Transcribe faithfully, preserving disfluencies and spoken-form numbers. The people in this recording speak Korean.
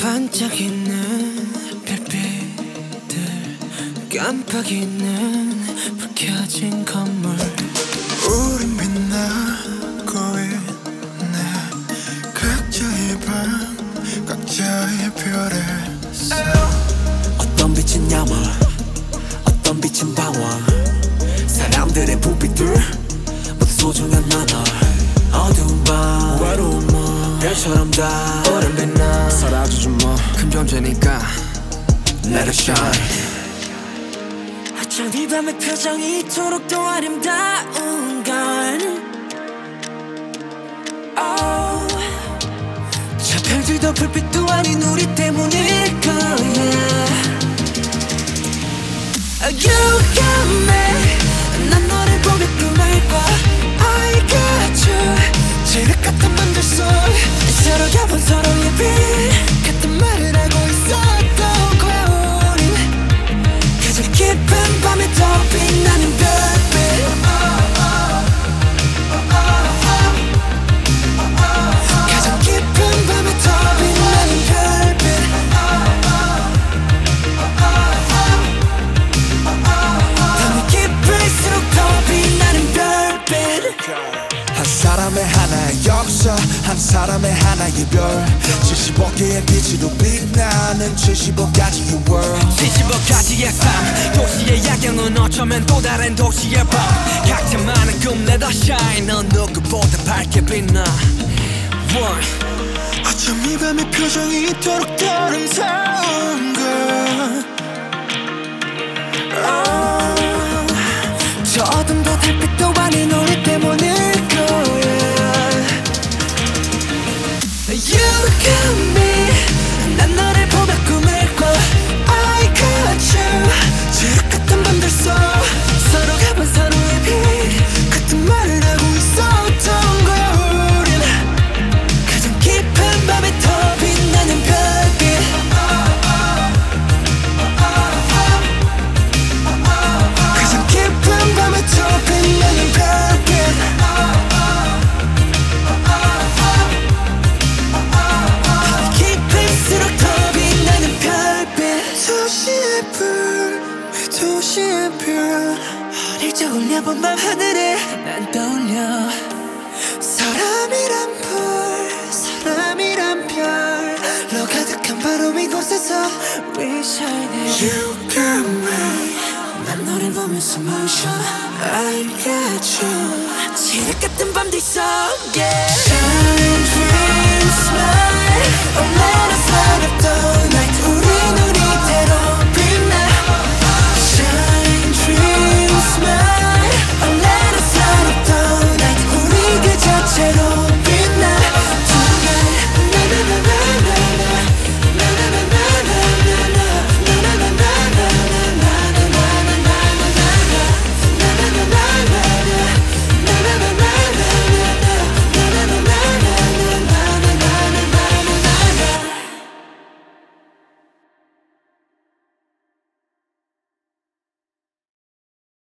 반짝이는 별빛들, 깜빡이는 불 켜진 건물. 우린 빛나고 있네. 각자의 방, 각자의 별에서. 어떤 빛은 야망, 어떤 빛은 방황. 사람들의 부비들 모두 소중한 나눠. 어두운 밤, 외로운 몸, 별처럼 다 오랜 빛나. 사라지지 뭐, 큰 존재니까 Let it shine. 어쩜 이 밤의 표정이 이토록 더 아름다운 건 oh. 저 별들도 불빛도 아닌 우리 때문일 거야. You got me, 난 너를 보며 꿈을 꿔. I got you, 지륵 같은 맘들 속 서로 겹은 서로의 빛 같은 말을 하고 있었던 거야. 우린 가장 깊은 밤에 더 빛나는 별빛. 가장 깊은 밤에 더 빛나는 별빛. 밤이 깊을수록 더 빛나는 별빛. 한 사람의 하나의 역사, 한 사람의 하나의 별. 칠십오 개의 빛으로 빛나는 칠십오 가지의 world. 칠십오 가지의 삶, 도시의 야경은 어쩌면 또 다른 도시의 밤. 각자 많은 꿈 let us shine. 넌 누구보다 밝게 빛나. One. 어쩜 이 밤의 표정이 이토록 더 아름다운 걸. oh. 저 어둠도 달빛도 아닌 우리 때문일 거야. You got me, 난 너를 보며 꿈을 꿔. I got you, 지옥 같은 밤들 속 서로 가본 서로의 빛 같은 말을 하고 있었던 거야. 우린 가장 깊은 밤에 더 빛나는 별빛. 가장 깊은 밤에 더 빛나는 별빛. 깊을수록 더 빛나는 별빛. 도시의 불, 도시의 별. 어릴 적 올려본 밤 하늘에 난 떠올려. 사람이란 불, 사람이란 별로 가득한 바로 이곳에서 We shining. You got me. 난 너를 보면서 멈춰. I got you, 지륵 같은 밤들 속에 Shine, dream, smile. Oh,